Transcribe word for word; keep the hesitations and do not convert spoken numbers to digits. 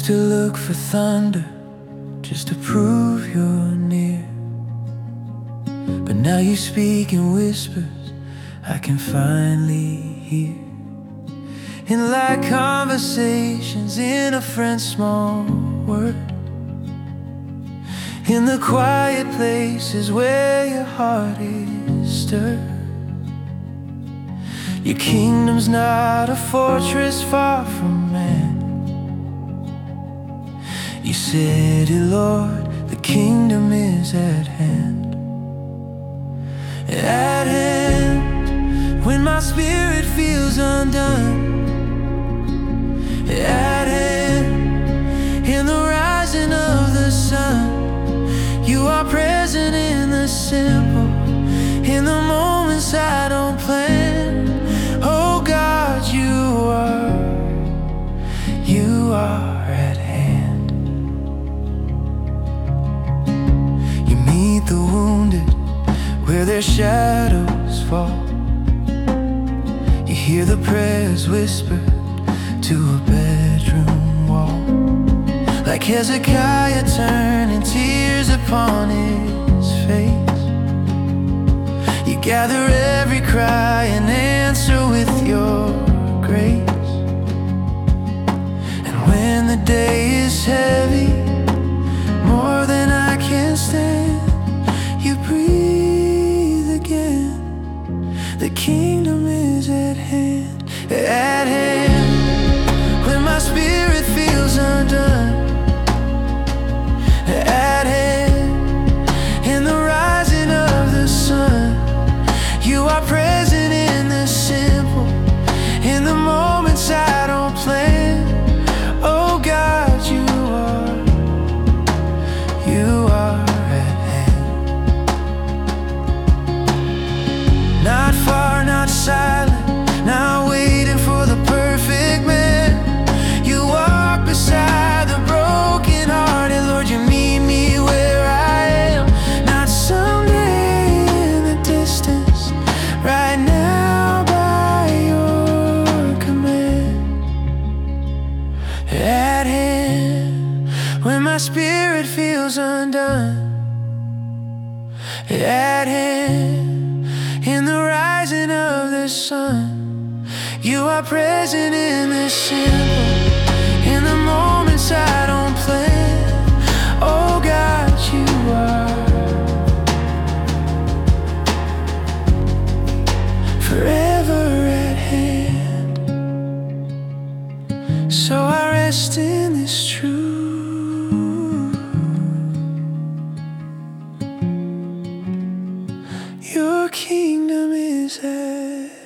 to look for thunder just to prove you're near, but now you speak in whispers I can finally hear. In like conversations in a friend's small word, in the quiet places where your heart is stirred. Your kingdom's not a fortress far from man. You said it, Lord, the kingdom is at hand. At hand, when my spirit feels undone. At hand, in the rising of the sun. You are present in the simple, in the moments I don't plan. Oh God, you are, you are at hand. You meet the wounded where their shadows fall. You hear the prayers whispered to a bedroom wall, like Hezekiah turning tears upon his face. You gather every cry and answer with your grace. And when the day is heavy, more than I can stand, you breathe again. The kingdom is at hand. At hand, when my spirit feels undone. At hand, in the rising of the sun. You are present in the simple, in the moments I don't plan. Oh God, you are, you are at hand. Not far, not silent, not waiting for the perfect man. You walk beside the broken hearted, Lord, you meet me where I am. Not someday in the distance, right now by your command. At hand, when my spirit feels undone. At hand, in the rising of the sun. You are present in the simple, in the moments I don't plan. Oh God, you are forever at hand. So I rest in this truth. Your kingdom is at